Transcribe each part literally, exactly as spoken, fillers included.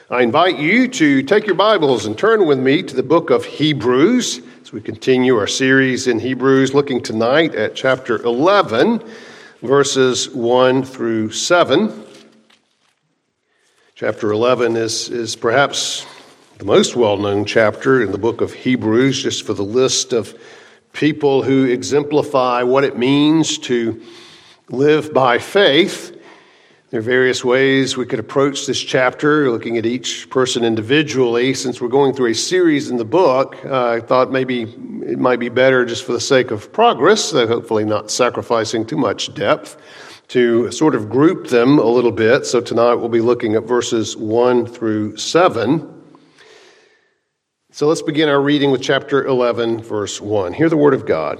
I invite you to take your Bibles and turn with me to the book of Hebrews as we continue our series in Hebrews, looking tonight at chapter eleven, verses one through seven. Chapter eleven is, is perhaps the most well-known chapter in the book of Hebrews, just for the list of people who exemplify what it means to live by faith. There are various ways we could approach this chapter, looking at each person individually. Since we're going through a series in the book, uh, I thought maybe it might be better, just for the sake of progress, uh, hopefully not sacrificing too much depth, to sort of group them a little bit. So tonight we'll be looking at verses one through seven. So let's begin our reading with chapter eleven, verse one. Hear the word of God.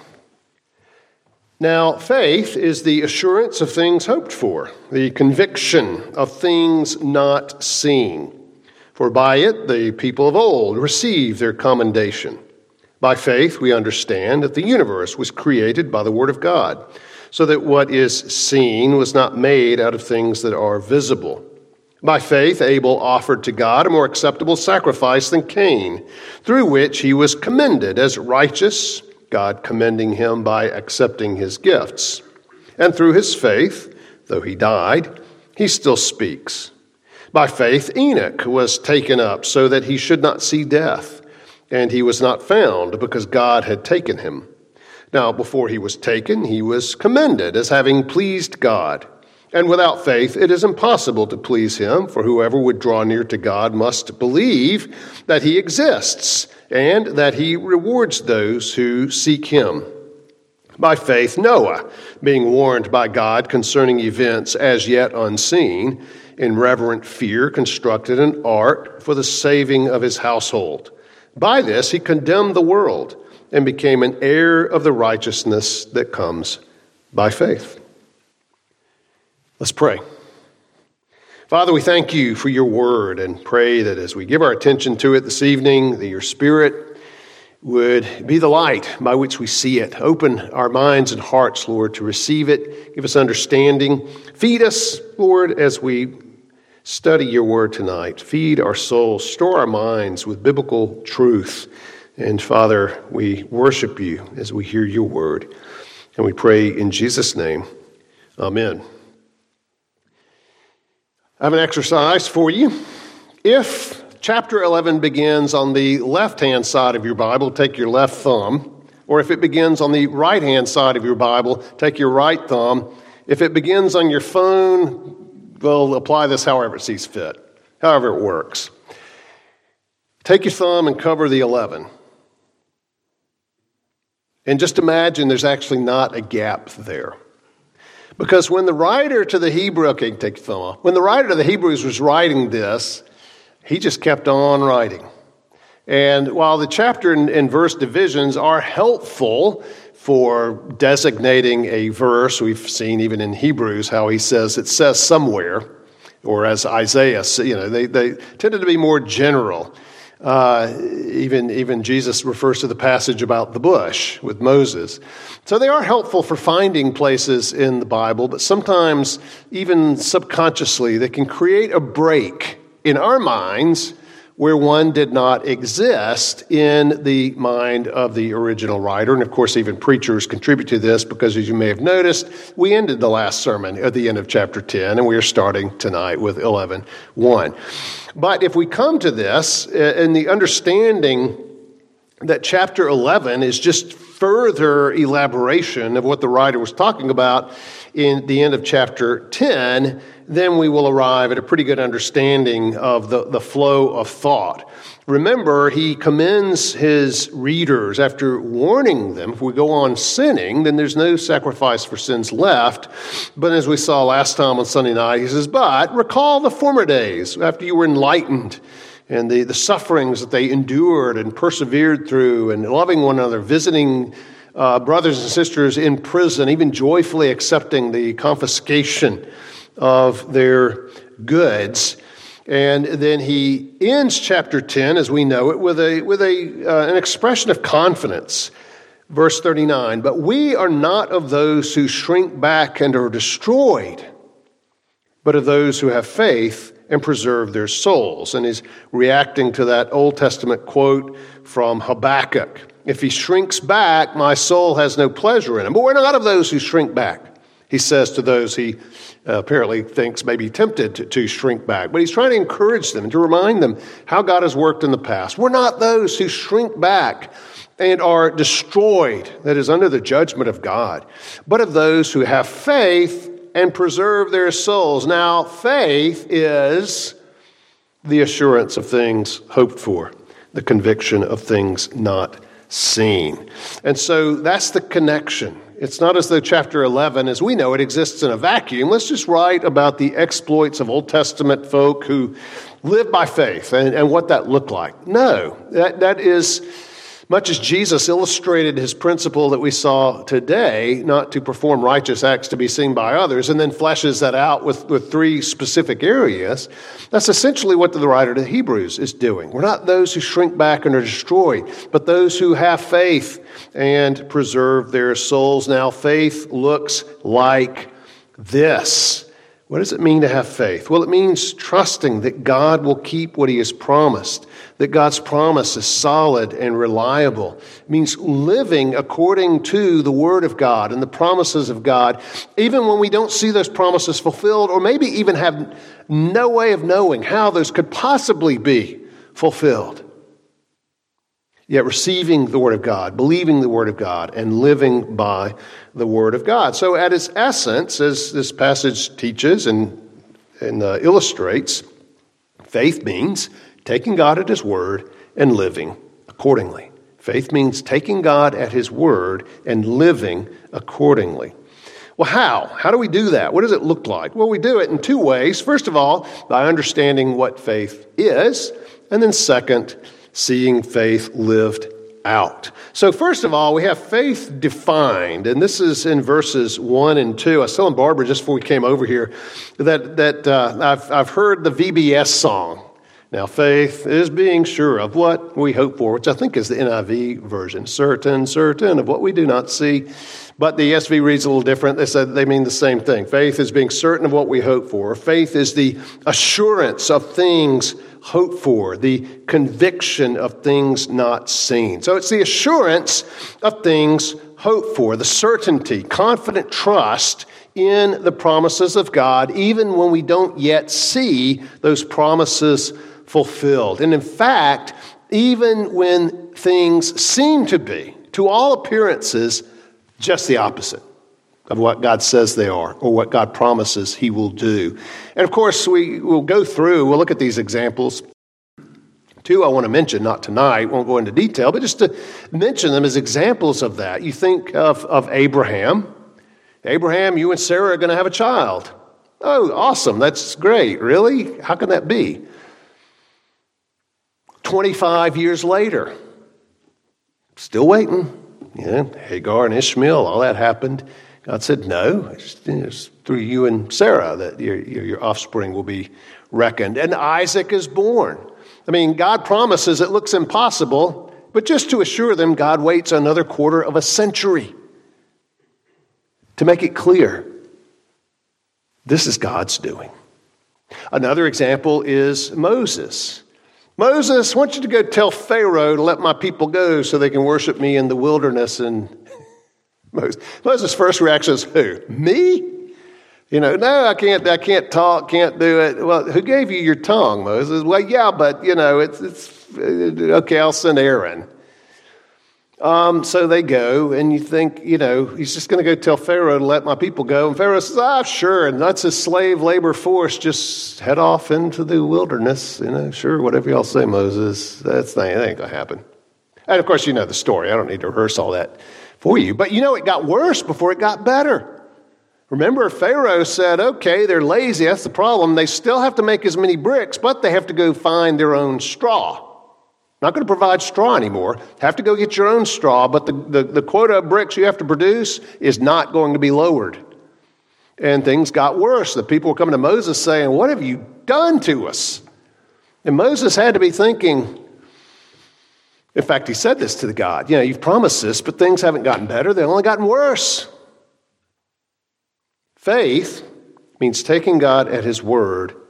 Now, faith is the assurance of things hoped for, the conviction of things not seen. For by it the people of old received their commendation. By faith we understand that the universe was created by the word of God, so that what is seen was not made out of things that are visible. By faith Abel offered to God a more acceptable sacrifice than Cain, through which he was commended as righteous, God commending him by accepting his gifts. And through his faith, though he died, he still speaks. By faith Enoch was taken up so that he should not see death, and he was not found because God had taken him. Now before he was taken, he was commended as having pleased God. And without faith it is impossible to please him, for whoever would draw near to God must believe that he exists, and that he rewards those who seek him. By faith Noah, being warned by God concerning events as yet unseen, in reverent fear constructed an ark for the saving of his household. By this he condemned the world, and became an heir of the righteousness that comes by faith. Let's pray. Father, we thank you for your word and pray that as we give our attention to it this evening, that your Spirit would be the light by which we see it. Open our minds and hearts, Lord, to receive it. Give us understanding. Feed us, Lord, as we study your word tonight. Feed our souls. Store our minds with biblical truth. And Father, we worship you as we hear your word. And we pray in Jesus' name. Amen. I have an exercise for you. If chapter eleven begins on the left-hand side of your Bible, take your left thumb. Or if it begins on the right-hand side of your Bible, take your right thumb. If it begins on your phone, we'll apply this however it sees fit, however it works. Take your thumb and cover the eleven. And just imagine there's actually not a gap there. Because when the writer to the Hebrew, okay, take your thumb off. When the writer to the Hebrews was writing this, he just kept on writing. And while the chapter and, and verse divisions are helpful for designating a verse, we've seen even in Hebrews how he says it says somewhere, or as Isaiah, you know, they, they tended to be more general. Uh, even, even Jesus refers to the passage about the bush with Moses. So they are helpful for finding places in the Bible, but sometimes, even subconsciously, they can create a break in our minds where one did not exist in the mind of the original writer. And of course, even preachers contribute to this because, as you may have noticed, we ended the last sermon at the end of chapter ten, and we are starting tonight with eleven one. But if we come to this in the understanding that chapter eleven is just further elaboration of what the writer was talking about in the end of chapter ten, then we will arrive at a pretty good understanding of the, the flow of thought. Remember, he commends his readers after warning them, if we go on sinning, then there's no sacrifice for sins left. But as we saw last time on Sunday night, he says, but recall the former days after you were enlightened, and the, the sufferings that they endured and persevered through, and loving one another, visiting uh, brothers and sisters in prison, even joyfully accepting the confiscation of their goods. And then he ends chapter ten, as we know it, with a with a uh, an expression of confidence. Verse thirty-nine, but we are not of those who shrink back and are destroyed, but of those who have faith and preserve their souls. And he's reacting to that Old Testament quote from Habakkuk. If he shrinks back, my soul has no pleasure in him. But we're not of those who shrink back, he says to those he uh, apparently thinks may be tempted to, to shrink back. But he's trying to encourage them and to remind them how God has worked in the past. We're not those who shrink back and are destroyed, that is, under the judgment of God, but of those who have faith and preserve their souls. Now, faith is the assurance of things hoped for, the conviction of things not seen. And so that's the connection. It's not as though chapter eleven, as we know it, exists in a vacuum. Let's just write about the exploits of Old Testament folk who lived by faith and, and what that looked like. No, that, that is, much as Jesus illustrated his principle that we saw today, not to perform righteous acts to be seen by others, and then fleshes that out with, with three specific areas, that's essentially what the writer to the Hebrews is doing. We're not those who shrink back and are destroyed, but those who have faith and preserve their souls. Now, faith looks like this. What does it mean to have faith? Well, it means trusting that God will keep what he has promised, that God's promise is solid and reliable. It means living according to the Word of God and the promises of God, even when we don't see those promises fulfilled, or maybe even have no way of knowing how those could possibly be fulfilled. Yet receiving the Word of God, believing the Word of God, and living by the Word of God. So at its essence, as this passage teaches and, and uh, illustrates, faith means taking God at his word and living accordingly. Faith means taking God at his word and living accordingly. Well, how? How do we do that? What does it look like? Well, we do it in two ways. First of all, by understanding what faith is, and then second, seeing faith lived out. So first of all, we have faith defined, and this is in verses one and two. I was telling Barbara just before we came over here that, that uh, I've, I've heard the V B S song. Now, faith is being sure of what we hope for, which I think is the N I V version. Certain, certain of what we do not see. But the E S V reads a little different. They said they mean the same thing. Faith is being certain of what we hope for. Faith is the assurance of things hoped for, the conviction of things not seen. So it's the assurance of things hoped for, the certainty, confident trust in the promises of God, even when we don't yet see those promises fulfilled. And in fact, even when things seem to be, to all appearances, just the opposite of what God says they are or what God promises he will do. And of course, we will go through, we'll look at these examples. Two I want to mention, not tonight, won't go into detail, but just to mention them as examples of that. You think of, of Abraham. Abraham, you and Sarah are going to have a child. Oh, awesome. That's great. Really? How can that be? twenty-five years later, still waiting. Yeah, Hagar and Ishmael, all that happened. God said, no, it's, it's through you and Sarah that your, your, your offspring will be reckoned. And Isaac is born. I mean, God promises it looks impossible, but just to assure them, God waits another quarter of a century to make it clear this is God's doing. Another example is Moses. Moses, I want you to go tell Pharaoh to let my people go so they can worship me in the wilderness. And Moses, Moses' first reaction is, who? Me? You know, no, I can't, I can't talk, can't do it. Well, who gave you your tongue, Moses? Well, yeah, but, you know, it's, it's okay, I'll send Aaron. Um, so they go, and you think, you know, he's just going to go tell Pharaoh to let my people go. And Pharaoh says, ah, sure, and that's his slave labor force. Just head off into the wilderness. You know, sure, whatever y'all say, Moses. That's not, that ain't going to happen. And, of course, you know the story. I don't need to rehearse all that for you. But, you know, it got worse before it got better. Remember, Pharaoh said, okay, they're lazy. That's the problem. They still have to make as many bricks, but they have to go find their own straw. Not going to provide straw anymore. Have to go get your own straw, but the, the, the quota of bricks you have to produce is not going to be lowered. And things got worse. The people were coming to Moses saying, what have you done to us? And Moses had to be thinking, in fact, he said this to the God, you know, you've promised this, but things haven't gotten better. They've only gotten worse. Faith means taking God at his word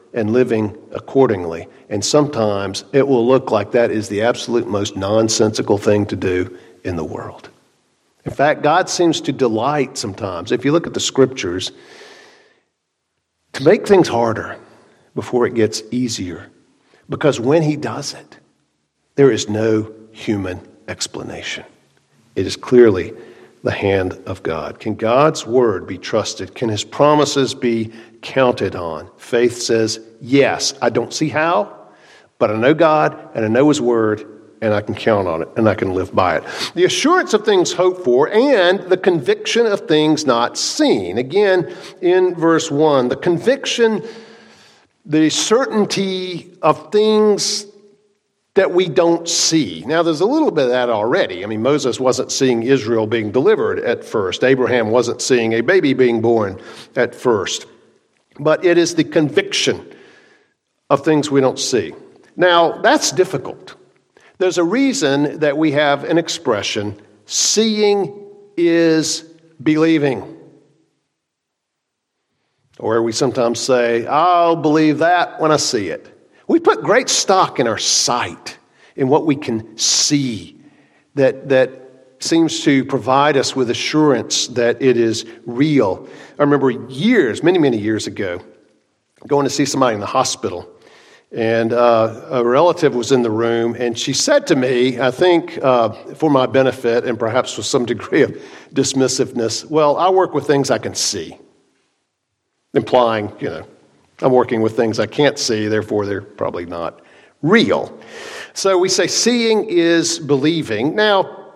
and living accordingly. And sometimes it will look like that is the absolute most nonsensical thing to do in the world. In fact, God seems to delight sometimes, if you look at the scriptures, to make things harder before it gets easier. Because when he does it, there is no human explanation. It is clearly the hand of God. Can God's word be trusted? Can his promises be counted on? Faith says, yes. I don't see how, but I know God and I know his word, and I can count on it and I can live by it. The assurance of things hoped for and the conviction of things not seen. Again, in verse one, the conviction, the certainty of things that we don't see. Now, there's a little bit of that already. I mean, Moses wasn't seeing Israel being delivered at first. Abraham wasn't seeing a baby being born at first. But it is the conviction of things we don't see. Now, that's difficult. There's a reason that we have an expression, seeing is believing. Or we sometimes say, I'll believe that when I see it. We put great stock in our sight, in what we can see, that, that seems to provide us with assurance that it is real. I remember years, many, many years ago, going to see somebody in the hospital, and uh, a relative was in the room, and she said to me, I think uh, for my benefit and perhaps with some degree of dismissiveness, well, I work with things I can see, implying, you know, I'm working with things I can't see, therefore they're probably not real. So we say seeing is believing. Now,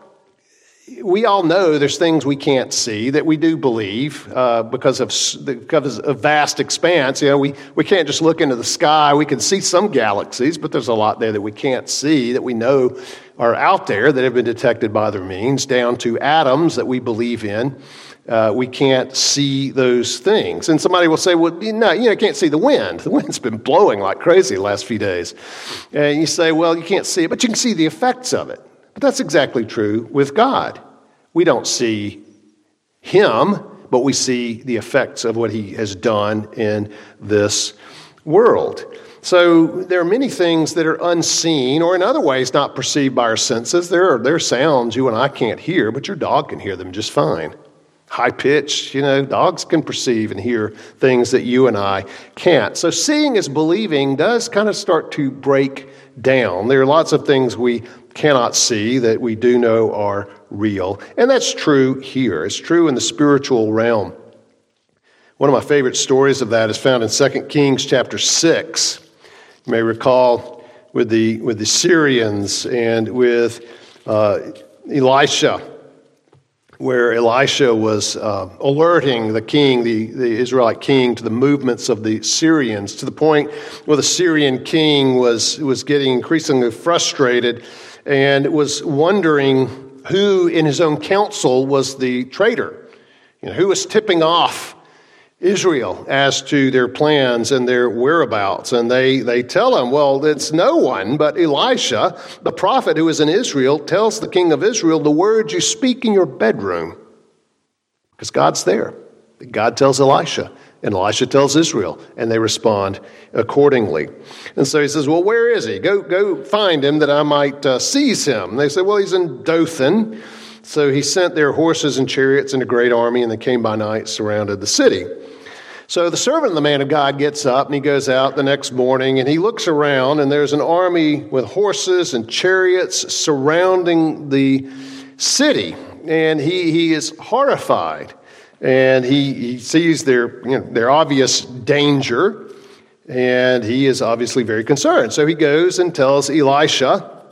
we all know there's things we can't see that we do believe uh, because of because of vast expanse. You know, we, we can't just look into the sky. We can see some galaxies, but there's a lot there that we can't see that we know are out there that have been detected by other means, down to atoms that we believe in. Uh, we can't see those things. And somebody will say, well, no, you know, can't see the wind. The wind's been blowing like crazy the last few days. And you say, well, you can't see it, but you can see the effects of it. But that's exactly true with God. We don't see him, but we see the effects of what he has done in this world. So there are many things that are unseen, or in other ways not perceived by our senses. There are, there are sounds you and I can't hear, but your dog can hear them just fine. High pitch, you know, dogs can perceive and hear things that you and I can't. So seeing as believing does kind of start to break down. There are lots of things we cannot see that we do know are real. And that's true here. It's true in the spiritual realm. One of my favorite stories of that is found in Second Kings chapter six. You may recall with the, with the Syrians and with uh, Elisha, where Elisha was uh, alerting the king, the, the Israelite king, to the movements of the Syrians, to the point where the Syrian king was, was getting increasingly frustrated and was wondering who in his own council was the traitor, you know, who was tipping off Israel as to their plans and their whereabouts. And they, they tell him, well, it's no one but Elisha, the prophet who is in Israel, tells the king of Israel the words you speak in your bedroom. Because God's there. God tells Elisha, and Elisha tells Israel, and they respond accordingly. And so he says, well, where is he? Go, go find him that I might uh, seize him. And they say, well, he's in Dothan. So he sent their horses and chariots and a great army, and they came by night, surrounded the city. So the servant of the man of God gets up and he goes out the next morning and he looks around and there's an army with horses and chariots surrounding the city. And he, he is horrified and he, he sees their, you know, their obvious danger and he is obviously very concerned. So he goes and tells Elisha,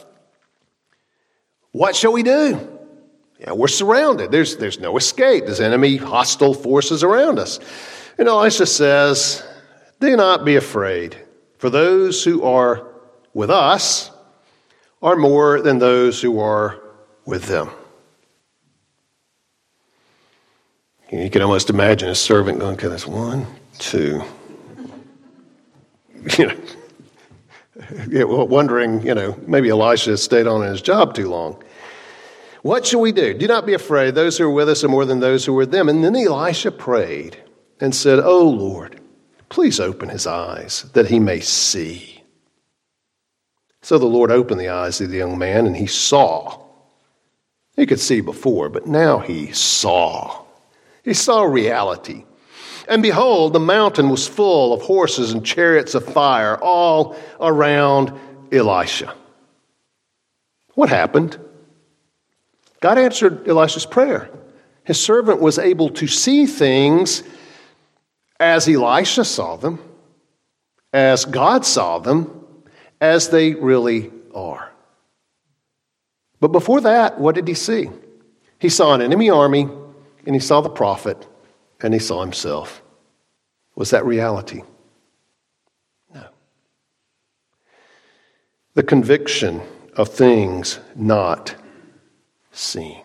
what shall we do? Yeah, we're surrounded. There's, there's no escape. There's enemy hostile forces around us. And Elisha says, do not be afraid, for those who are with us are more than those who are with them. You can almost imagine a servant going, okay, that's one, two. You know, yeah, well, wondering, you know, maybe Elisha stayed on in his job too long. What shall we do? Do not be afraid. Those who are with us are more than those who are with them. And then Elisha prayed and said, oh, Lord, please open his eyes that he may see. So the Lord opened the eyes of the young man, and he saw. He could see before, but now he saw. He saw reality. And behold, the mountain was full of horses and chariots of fire all around Elisha. What happened? God answered Elisha's prayer. His servant was able to see things as Elisha saw them, as God saw them, as they really are. But before that, what did he see? He saw an enemy army, and he saw the prophet, and he saw himself. Was that reality? No. The conviction of things not seen.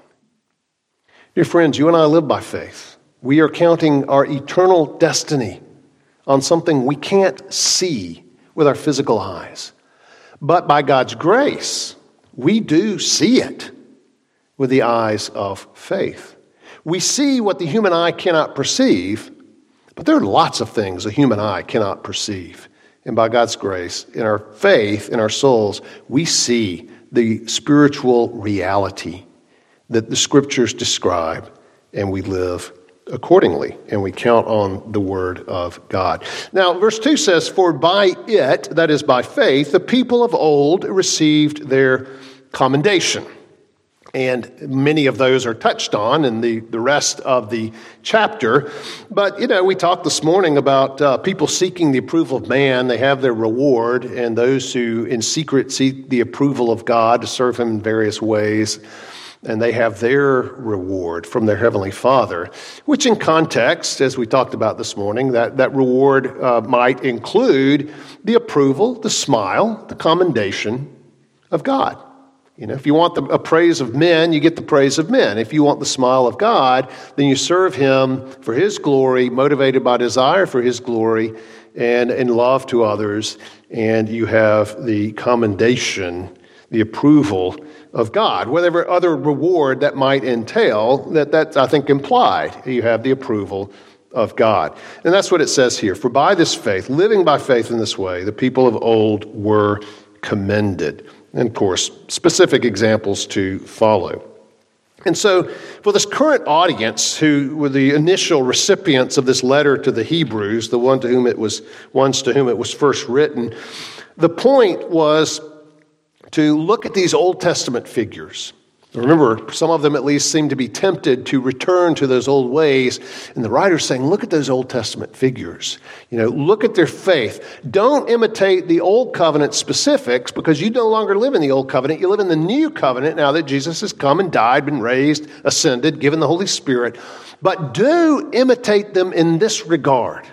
Dear friends, you and I live by faith. We are counting our eternal destiny on something we can't see with our physical eyes. But by God's grace, we do see it with the eyes of faith. We see what the human eye cannot perceive, but there are lots of things the human eye cannot perceive. And by God's grace, in our faith, in our souls, we see the spiritual reality that the Scriptures describe, and we live accordingly, and we count on the Word of God. Now, verse two says, "For by it," that is by faith, "the people of old received their commendation." And many of those are touched on in the, the rest of the chapter. But, you know, we talked this morning about uh, people seeking the approval of man. They have their reward, and those who in secret seek the approval of God to serve him in various ways, and they have their reward from their Heavenly Father, which in context, as we talked about this morning, that, that reward uh, might include the approval, the smile, the commendation of God. You know, if you want the a praise of men, you get the praise of men. If you want the smile of God, then you serve him for his glory, motivated by desire for his glory and in love to others, and you have the commendation, the approval of God. Whatever other reward that might entail, that that's, I think, implied. You have the approval of God. And that's what it says here. "For by this faith, living by faith in this way, the people of old were commended." And, of course, specific examples to follow. And so, for this current audience, who were the initial recipients of this letter to the Hebrews, the one to whom it was, ones to whom it was first written, the point was to look at these Old Testament figures. Remember, some of them at least seem to be tempted to return to those old ways. And the writer's saying, look at those Old Testament figures. You know, look at their faith. Don't imitate the Old Covenant specifics, because you no longer live in the Old Covenant. You live in the New Covenant now that Jesus has come and died, been raised, ascended, given the Holy Spirit. But do imitate them in this regard.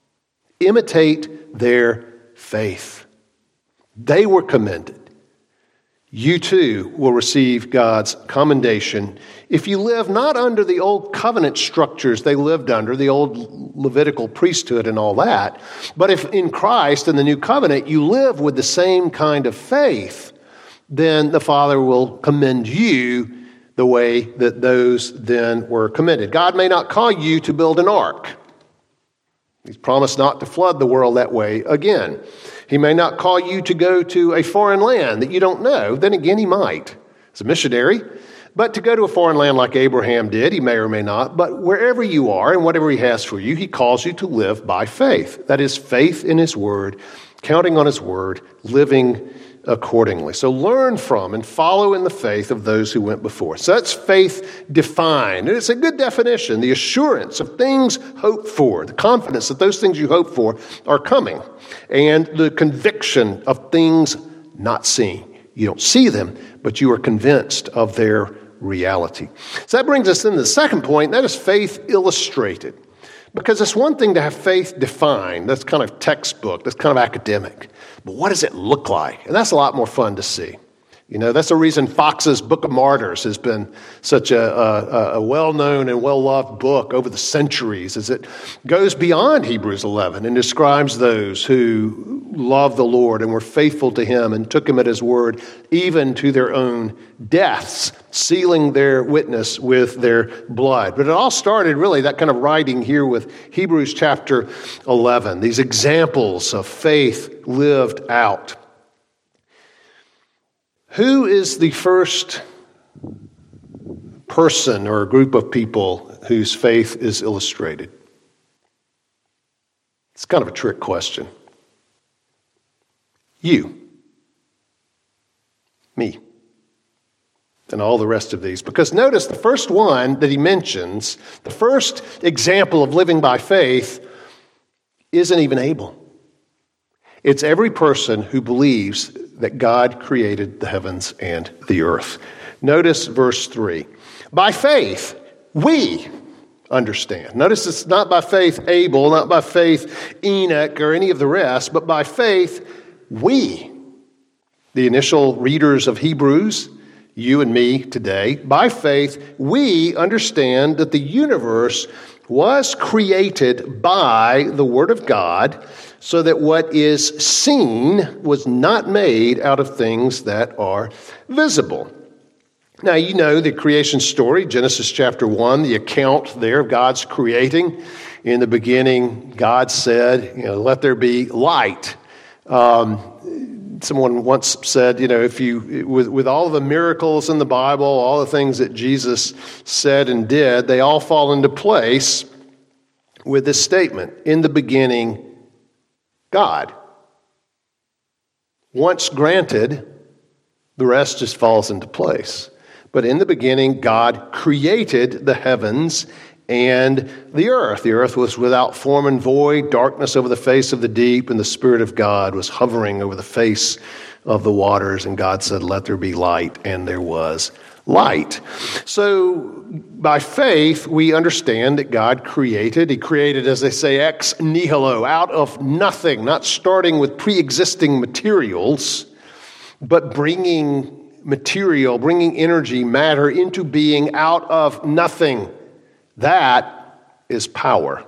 Imitate their faith. They were commended. You too will receive God's commendation if you live not under the old covenant structures they lived under, the old Levitical priesthood and all that, but if in Christ and the new covenant you live with the same kind of faith, then the Father will commend you the way that those then were commended. God may not call you to build an ark. He's promised not to flood the world that way again. He may not call you to go to a foreign land that you don't know. Then again, he might, as a missionary. But to go to a foreign land like Abraham did, he may or may not. But wherever you are and whatever he has for you, he calls you to live by faith. That is, faith in his word, counting on his word, living accordingly. So learn from and follow in the faith of those who went before. So that's faith defined. And it's a good definition, the assurance of things hoped for, the confidence that those things you hope for are coming, and the conviction of things not seen. You don't see them, but you are convinced of their reality. So that brings us into the second point, that is faith illustrated. Because it's one thing to have faith defined, that's kind of textbook, that's kind of academic. But what does it look like? And that's a lot more fun to see. You know, that's the reason Fox's Book of Martyrs has been such a, a, a well-known and well-loved book over the centuries, as it goes beyond Hebrews eleven and describes those who love the Lord and were faithful to him and took him at his word, even to their own deaths, sealing their witness with their blood. But it all started, really, that kind of writing here with Hebrews chapter eleven, these examples of faith lived out. Who is the first person or group of people whose faith is illustrated? It's kind of a trick question. You. Me. And all the rest of these. Because notice the first one that he mentions, the first example of living by faith, isn't even Abel. It's every person who believes that God created the heavens and the earth. Notice verse three. By faith, we understand. Notice it's not by faith Abel, not by faith Enoch or any of the rest, but by faith we, the initial readers of Hebrews, you and me today, by faith we understand that the universe was created by the Word of God, so that what is seen was not made out of things that are visible. Now, you know the creation story, Genesis chapter one, the account there of God's creating. In the beginning, God said, you know, let there be light. Um, someone once said, you know, if you, with, with all the miracles in the Bible, all the things that Jesus said and did, they all fall into place with this statement, in the beginning, God. Once granted, the rest just falls into place. But in the beginning, God created the heavens and the earth. The earth was without form and void, darkness over the face of the deep, and the Spirit of God was hovering over the face of the waters. And God said, let there be light, and there was light. So by faith, we understand that God created. He created, as they say, ex nihilo, out of nothing, not starting with pre-existing materials, but bringing material, bringing energy, matter into being out of nothing. That is power.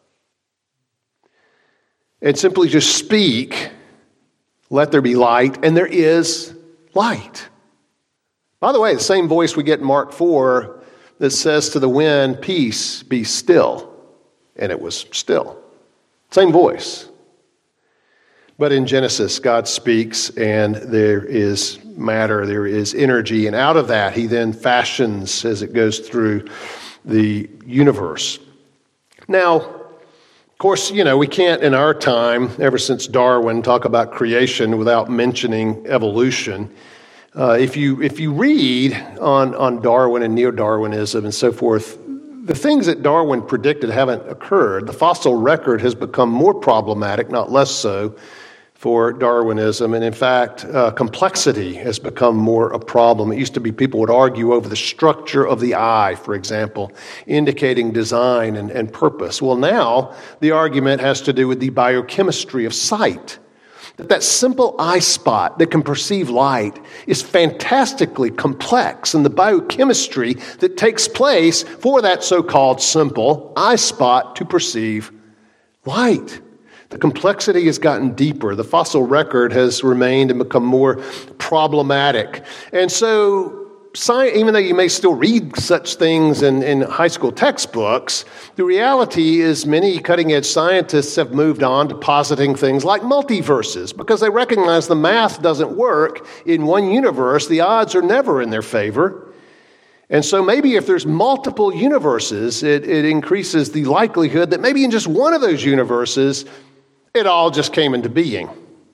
And simply just speak, let there be light, and there is light. By the way, the same voice we get in Mark four that says to the wind, peace, be still. And it was still. Same voice. But in Genesis, God speaks, and there is matter, there is energy, and out of that, he then fashions as it goes through the universe. Now, of course, you know, we can't in our time, ever since Darwin, talk about creation without mentioning evolution. Uh, if you if you read on, on Darwin and neo-Darwinism and so forth, the things that Darwin predicted haven't occurred. The fossil record has become more problematic, not less so, for Darwinism. And in fact, uh, complexity has become more a problem. It used to be people would argue over the structure of the eye, for example, indicating design and, and purpose. Well, now the argument has to do with the biochemistry of sight. That that simple eye spot that can perceive light is fantastically complex, and the biochemistry that takes place for that so-called simple eye spot to perceive light. The complexity has gotten deeper. The fossil record has remained and become more problematic. And so, even though you may still read such things in, in high school textbooks, the reality is many cutting-edge scientists have moved on to positing things like multiverses because they recognize the math doesn't work in one universe. The odds are never in their favor. And so maybe if there's multiple universes, it, it increases the likelihood that maybe in just one of those universes, it all just came into being.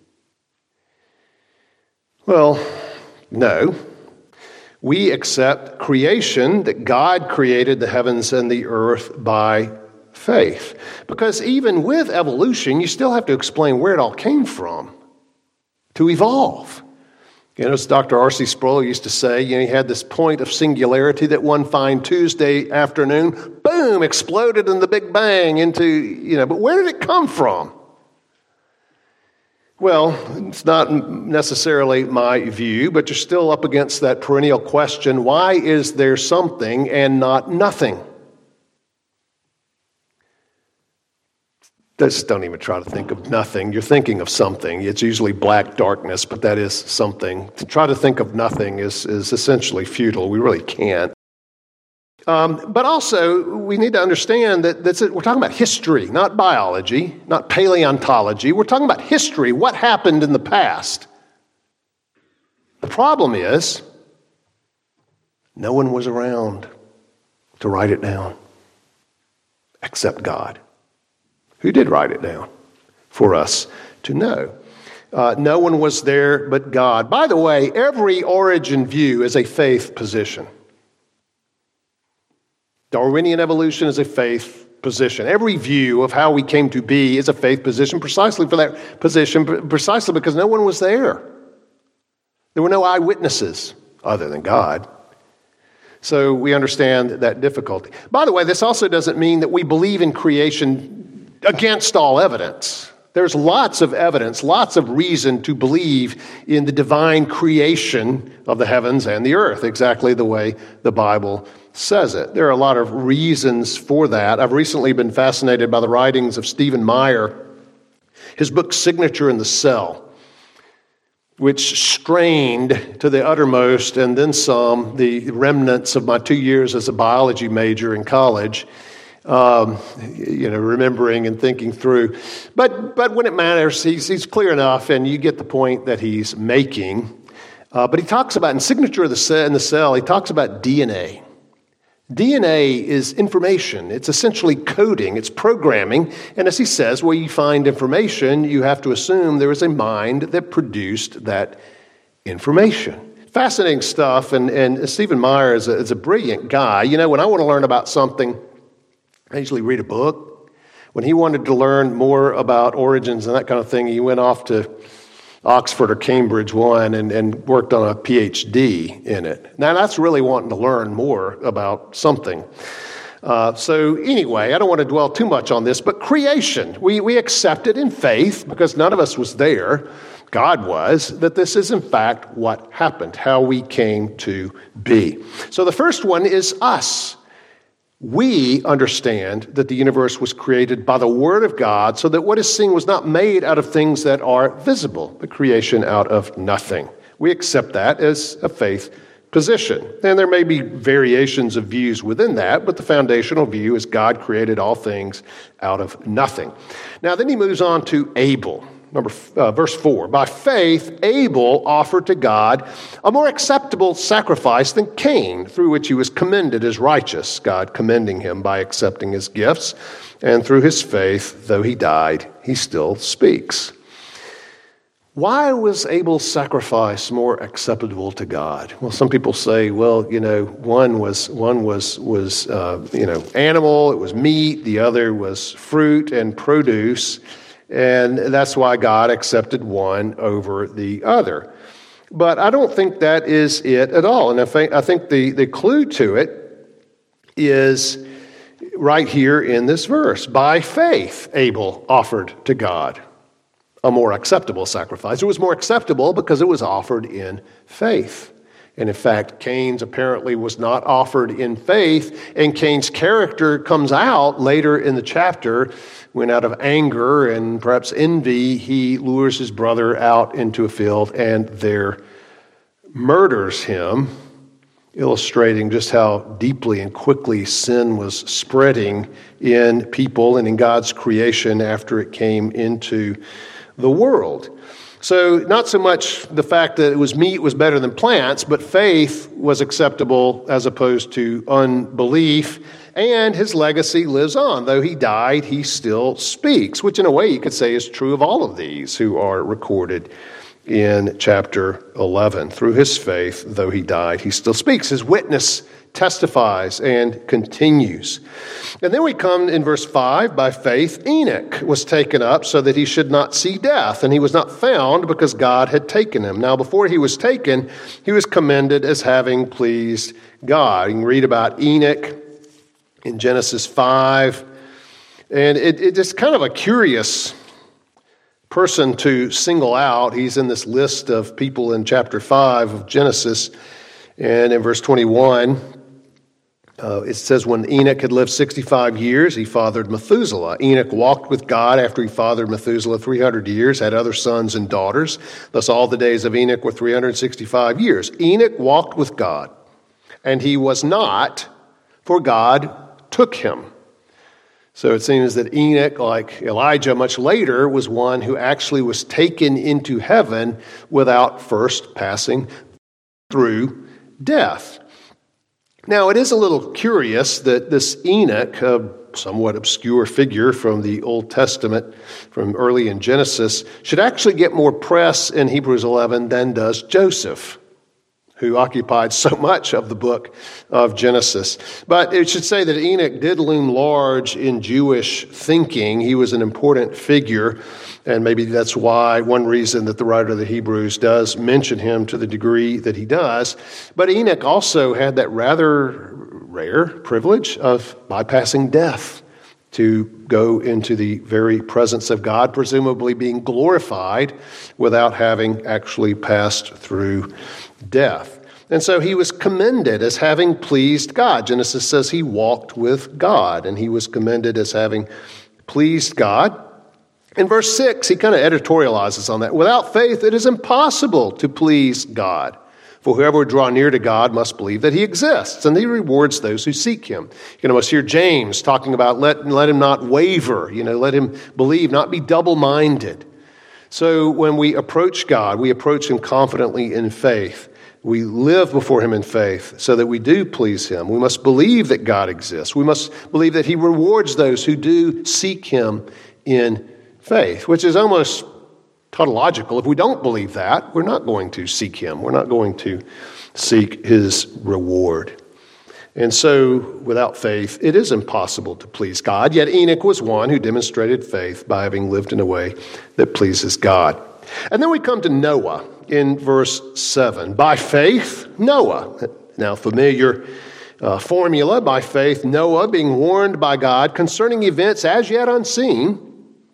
Well, no. We accept creation, that God created the heavens and the earth by faith. Because even with evolution, you still have to explain where it all came from to evolve. You know, as Doctor R C Sproul used to say, you know, he had this point of singularity that one fine Tuesday afternoon, boom, exploded in the Big Bang into, you know, but where did it come from? Well, it's not necessarily my view, but you're still up against that perennial question, why is there something and not nothing? Just don't even try to think of nothing. You're thinking of something. It's usually black darkness, but that is something. To try to think of nothing is, is essentially futile. We really can't. Um, but also, we need to understand that that's it. We're talking about history, not biology, not paleontology. We're talking about history, what happened in the past. The problem is, no one was around to write it down except God, who did write it down for us to know. Uh, no one was there but God. By the way, every origin view is a faith position. Darwinian evolution is a faith position. Every view of how we came to be is a faith position, precisely for that position, precisely because no one was there. There were no eyewitnesses other than God. So we understand that difficulty. By the way, this also doesn't mean that we believe in creation against all evidence. There's lots of evidence, lots of reason to believe in the divine creation of the heavens and the earth, exactly the way the Bible says it. There are a lot of reasons for that. I've recently been fascinated by the writings of Stephen Meyer, his book Signature in the Cell, which strained to the uttermost and then some the remnants of my two years as a biology major in college. Um, you know, remembering and thinking through. But but when it matters, he's, he's clear enough, and you get the point that he's making. Uh, but he talks about, in Signature of the Cell, in the Cell, he talks about D N A. D N A is information. It's essentially coding. It's programming. And as he says, where you find information, you have to assume there is a mind that produced that information. Fascinating stuff. And, and Stephen Meyer is a, is a brilliant guy. You know, when I want to learn about something, I usually read a book. When he wanted to learn more about origins and that kind of thing, he went off to Oxford or Cambridge one and, and worked on a P H D in it. Now, that's really wanting to learn more about something. Uh, so anyway, I don't want to dwell too much on this, but creation, we, we accept it in faith because none of us was there. God was, that this is in fact what happened, how we came to be. So the first one is us. We understand that the universe was created by the Word of God so that what is seen was not made out of things that are visible, the creation out of nothing. We accept that as a faith position. And there may be variations of views within that, but the foundational view is God created all things out of nothing. Now, then he moves on to Abel. Number uh, verse four, by faith, Abel offered to God a more acceptable sacrifice than Cain, through which he was commended as righteous, God commending him by accepting his gifts. And through his faith, though he died, he still speaks. Why was Abel's sacrifice more acceptable to God? Well, some people say, well, you know, one was one was was uh, you know animal, it was meat. The other was fruit and produce. And that's why God accepted one over the other. But I don't think that is it at all. And I think, I think the, the clue to it is right here in this verse. By faith, Abel offered to God a more acceptable sacrifice. It was more acceptable because it was offered in faith. And in fact, Cain's apparently was not offered in faith, and Cain's character comes out later in the chapter when out of anger and perhaps envy, he lures his brother out into a field and there murders him, illustrating just how deeply and quickly sin was spreading in people and in God's creation after it came into the world. So not so much the fact that it was meat was better than plants, but faith was acceptable as opposed to unbelief. And his legacy lives on. Though he died, he still speaks, which in a way you could say is true of all of these who are recorded in chapter eleven. Through his faith, though he died, he still speaks. His witness testifies and continues. And then we come in verse five, by faith Enoch was taken up so that he should not see death, and he was not found because God had taken him. Now before he was taken, he was commended as having pleased God. You can read about Enoch in Genesis five, and it, it is kind of a curious person to single out. He's in this list of people in chapter five of Genesis. And in verse twenty-one, uh, it says, when Enoch had lived sixty-five years, he fathered Methuselah. Enoch walked with God after he fathered Methuselah three hundred years, had other sons and daughters. Thus all the days of Enoch were three hundred sixty-five years. Enoch walked with God, and he was not, for God took him. So it seems that Enoch, like Elijah much later, was one who actually was taken into heaven without first passing through death. Now, it is a little curious that this Enoch, a somewhat obscure figure from the Old Testament, from early in Genesis, should actually get more press in Hebrews eleven than does Joseph, who occupied so much of the book of Genesis. But it should say that Enoch did loom large in Jewish thinking. He was an important figure, and maybe that's why, one reason that the writer of the Hebrews does mention him to the degree that he does. But Enoch also had that rather rare privilege of bypassing death to go into the very presence of God, presumably being glorified without having actually passed through death. And so he was commended as having pleased God. Genesis says he walked with God, and he was commended as having pleased God. In verse six, he kind of editorializes on that. Without faith, it is impossible to please God. For whoever would draw near to God must believe that he exists, and he rewards those who seek him. You can almost hear James talking about let, let him not waver, you know, let him believe, not be double-minded. So when we approach God, we approach him confidently in faith. We live before him in faith so that we do please him. We must believe that God exists. We must believe that he rewards those who do seek him in faith, which is almost tautological. If we don't believe that, we're not going to seek him. We're not going to seek his reward. And so, without faith, it is impossible to please God. Yet Enoch was one who demonstrated faith by having lived in a way that pleases God. And then we come to Noah in verse seven. By faith, Noah. Now, familiar uh, formula. By faith, Noah, being warned by God concerning events as yet unseen,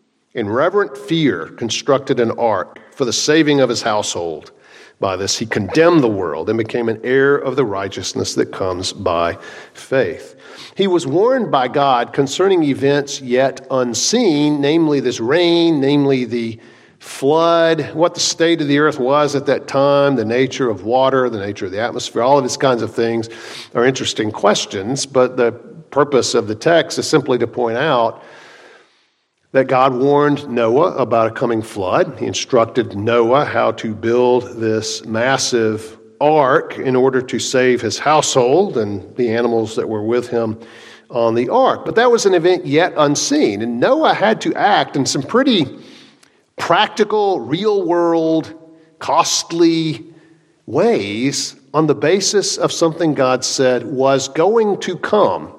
in reverent fear, constructed an ark for the saving of his household. By this, he condemned the world and became an heir of the righteousness that comes by faith. He was warned by God concerning events yet unseen, namely this rain, namely the flood, what the state of the earth was at that time, the nature of water, the nature of the atmosphere, all of these kinds of things are interesting questions, but the purpose of the text is simply to point out that God warned Noah about a coming flood. He instructed Noah how to build this massive ark in order to save his household and the animals that were with him on the ark. But that was an event yet unseen, and Noah had to act in some pretty practical, real-world, costly ways on the basis of something God said was going to come,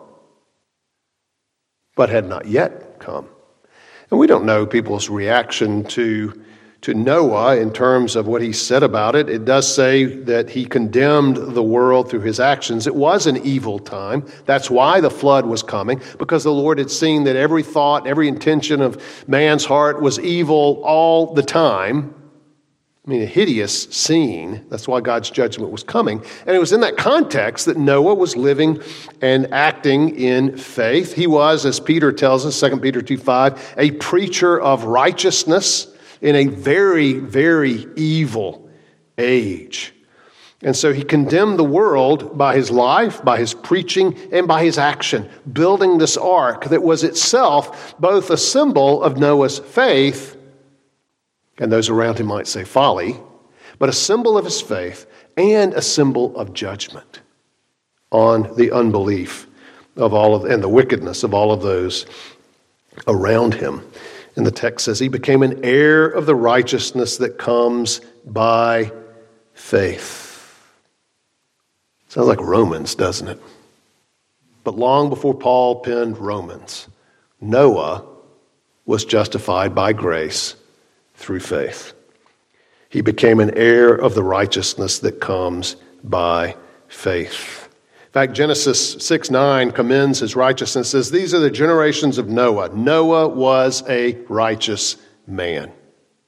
but had not yet come. And we don't know people's reaction to, to Noah in terms of what he said about it. It does say that he condemned the world through his actions. It was an evil time. That's why the flood was coming, because the Lord had seen that every thought, every intention of man's heart was evil all the time. I mean, a hideous scene. That's why God's judgment was coming. And it was in that context that Noah was living and acting in faith. He was, as Peter tells us, Second Peter two five, a preacher of righteousness in a very, very evil age. And so he condemned the world by his life, by his preaching, and by his action, building this ark that was itself both a symbol of Noah's faith, and those around him might say folly, but a symbol of his faith and a symbol of judgment on the unbelief of all of and the wickedness of all of those around him. And the text says he became an heir of the righteousness that comes by faith. Sounds like Romans, doesn't it? But long before Paul penned Romans, Noah was justified by grace through faith. He became an heir of the righteousness that comes by faith. In fact, Genesis six nine commends his righteousness, says, these are the generations of Noah. Noah was a righteous man.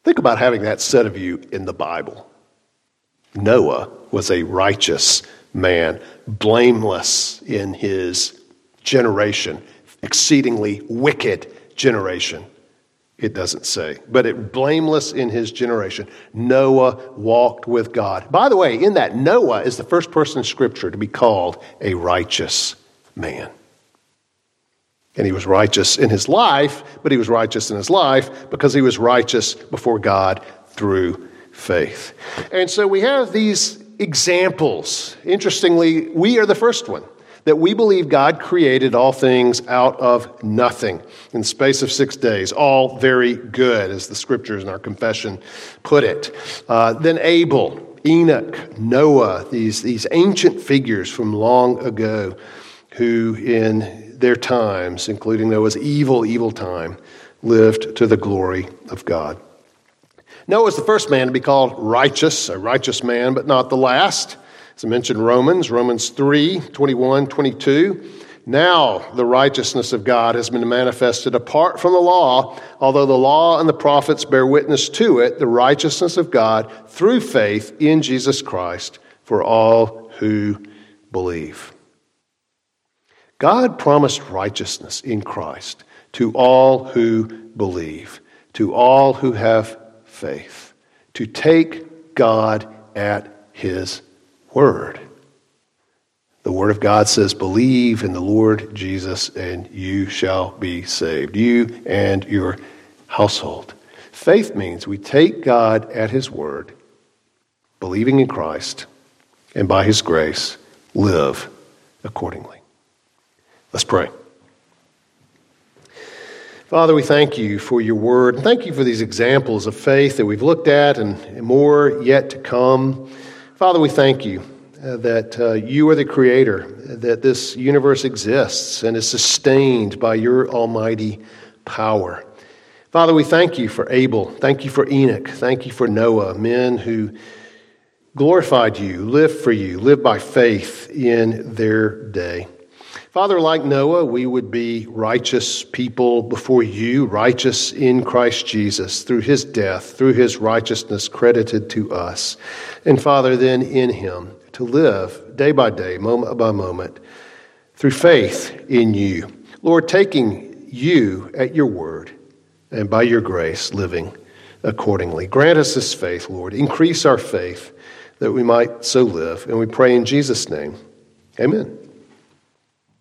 Think about having that said of you in the Bible. Noah was a righteous man, blameless in his generation, exceedingly wicked generation. It doesn't say, but it blameless in his generation. Noah walked with God. By the way, in that, Noah is the first person in Scripture to be called a righteous man. And he was righteous in his life, but he was righteous in his life because he was righteous before God through faith. And so we have these examples. Interestingly, we are the first one. That we believe God created all things out of nothing in the space of six days. All very good, as the scriptures in our confession put it. Uh, then Abel, Enoch, Noah, these, these ancient figures from long ago who in their times, including Noah's evil, evil time, lived to the glory of God. Noah was the first man to be called righteous, a righteous man, but not the last. As I mentioned, Romans, Romans three, twenty-one, twenty-two. Now the righteousness of God has been manifested apart from the law, although the law and the prophets bear witness to it, the righteousness of God through faith in Jesus Christ for all who believe. God promised righteousness in Christ to all who believe, to all who have faith, to take God at His word. The word of God says, believe in the Lord Jesus and you shall be saved, you and your household. Faith means we take God at His word, believing in Christ, and by His grace, live accordingly. Let's pray. Father, we thank you for your word. Thank you for these examples of faith that we've looked at and more yet to come. Father, we thank you uh, that uh, you are the creator, that this universe exists and is sustained by your almighty power. Father, we thank you for Abel. Thank you for Enoch. Thank you for Noah, men who glorified you, lived for you, lived by faith in their day. Father, like Noah, we would be righteous people before you, righteous in Christ Jesus, through his death, through his righteousness credited to us. And Father, then in him, to live day by day, moment by moment, through faith in you. Lord, taking you at your word, and by your grace, living accordingly. Grant us this faith, Lord. Increase our faith that we might so live. And we pray in Jesus' name. Amen.